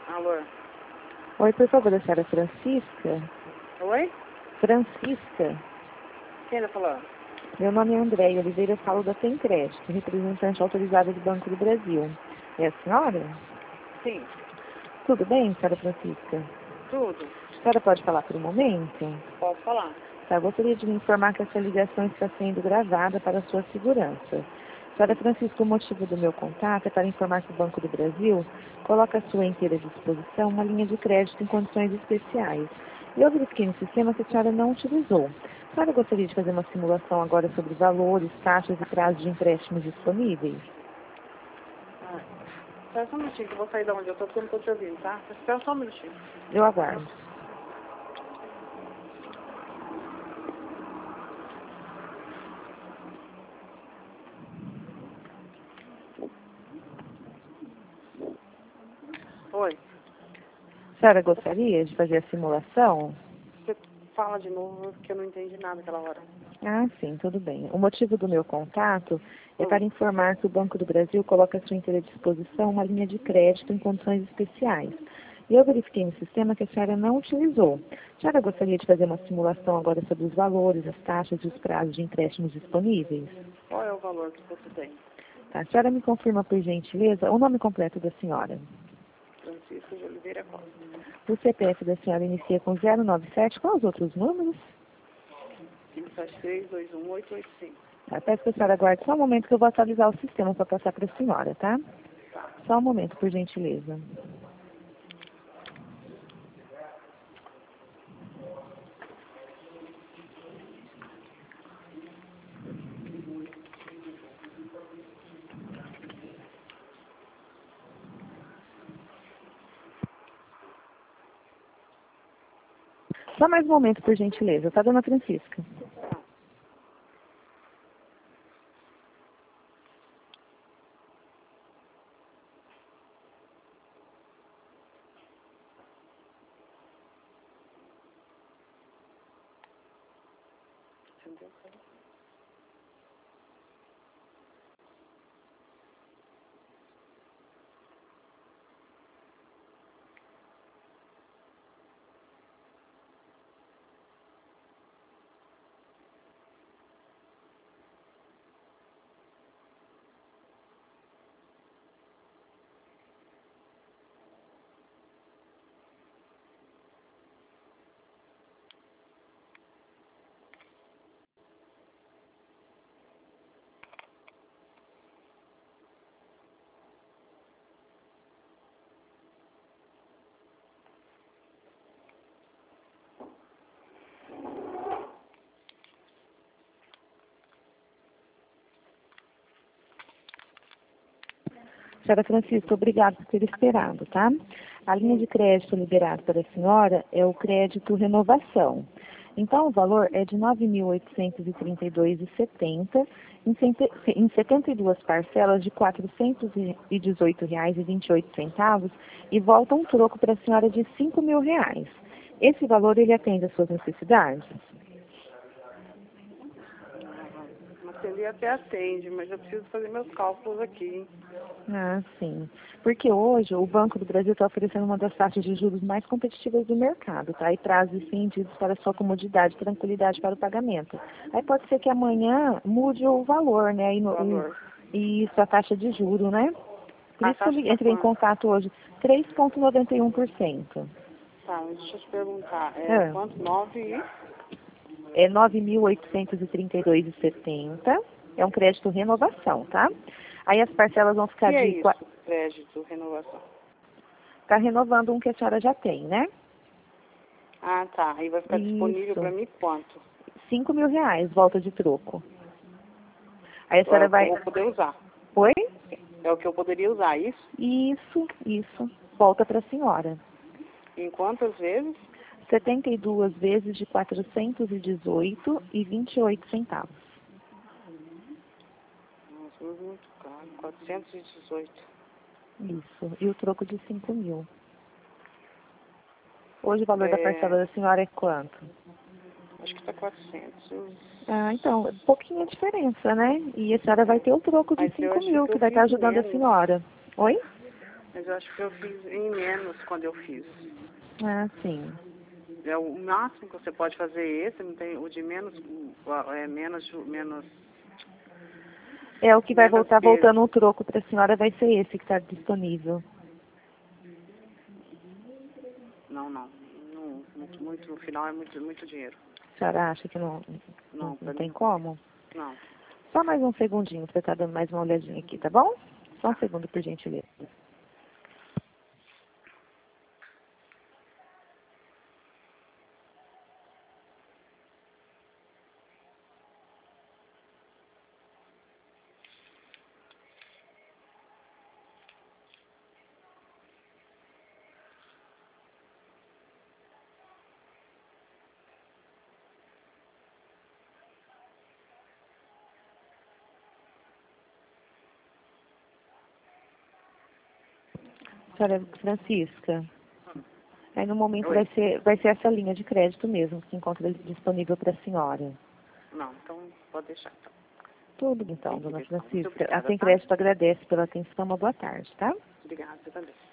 Alô? Oi, por favor, a senhora Francisca? Oi? Francisca? Quem tá falando? Meu nome é Andréia Oliveira, eu falo da Tem Crédito, representante autorizada do Banco do Brasil. É a senhora? Sim. Tudo bem, senhora Francisca? Tudo. A senhora pode falar por um momento? Posso falar? Tá, gostaria de lhe informar que essa ligação está sendo gravada para a sua segurança. Senhora Francisca, o motivo do meu contato é para informar que o Banco do Brasil coloca à sua inteira disposição uma linha de crédito em condições especiais. E eu verifiquei no sistema que a senhora não utilizou. A senhora gostaria de fazer uma simulação agora sobre valores, taxas e prazos de empréstimos disponíveis? Espera só um minutinho que eu vou sair da onde eu tô porque eu não tô te ouvindo, tá? Espera só um minutinho. Eu aguardo. Oi. A senhora gostaria de fazer a simulação? Você fala de novo que eu não entendi nada naquela hora. Ah, sim, tudo bem. O motivo do meu contato é para informar que o Banco do Brasil coloca à sua inteira disposição uma linha de crédito em condições especiais. E eu verifiquei no sistema que a senhora não utilizou. A senhora gostaria de fazer uma simulação agora sobre os valores, as taxas e os prazos de empréstimos disponíveis? Qual é o valor que você tem? Tá. A senhora me confirma, por gentileza, o nome completo da senhora. Francisco de Oliveira Costa. O CPF da senhora inicia com 097. Quais os outros números? 573-21885. Peço que a senhora aguarde só um momento que eu vou atualizar o sistema para passar para a senhora, tá? Só um momento, por gentileza. Só mais um momento, por gentileza, tá, dona Francisca? Entendeu? Senhora Francisca, obrigada por ter esperado, tá? A linha de crédito liberada para a senhora é o crédito renovação. Então, o valor é de R$ 9.832,70 em 72 parcelas de R$ 418,28 e volta um troco para a senhora de R$ 5.000. Esse valor, ele atende às suas necessidades? Atender até atende, mas eu preciso fazer meus cálculos aqui, hein? Ah, sim. Porque hoje o Banco do Brasil está oferecendo uma das taxas de juros mais competitivas do mercado, tá? E prazos estendidos para sua comodidade e tranquilidade para o pagamento. Aí pode ser que amanhã mude o valor, né? E isso, a taxa de juro, né? Por isso que eu entrei em contato hoje. 3,91%. Tá, mas deixa eu te perguntar. É. Quanto? 9 É 9.832,70. É um crédito renovação, tá? Aí as parcelas vão ficar que é de... isso? Crédito, renovação. Está renovando um que a senhora já tem, né? Ah, tá. Aí vai ficar disponível Isso. para mim quanto? R$ 5.000, volta de troco. Aí a É senhora o que eu vai... vou poder usar. Oi? É o que eu poderia usar, isso? Isso. Volta para a senhora. Em quantas vezes? 72 vezes de 418,28. Nossa, muito caro. 418. Isso. E o troco de 5.000. Hoje o valor da parcela da senhora é quanto? Acho que tá 400. Ah, então, pouquinha diferença, né? E a senhora vai ter o troco de Mas eu 5.000, achei que que eu vai estar fiz ajudando a menos. senhora. Oi? Mas eu acho que eu fiz em menos quando eu fiz. Ah, sim. É o máximo que você pode fazer esse, não tem o de menos, é menos. É o que vai Menos voltar que esse. voltando um troco para a senhora, vai ser esse que está disponível. Não. Muito, no final é muito dinheiro. A senhora acha que não Não, pra tem mim, como? não. Só mais um segundinho para estar dando mais uma olhadinha aqui, tá bom? Só um segundo, por gentileza. Senhora Francisca, aí no momento Oi. vai ser essa linha de crédito mesmo que encontra disponível para a senhora. Não, então pode deixar. Então. Tudo então, Tem que dona ver, então. Muito Francisca. A obrigada, Sem tá? Crédito agradece pela atenção. Uma boa tarde, tá? Obrigada, você também.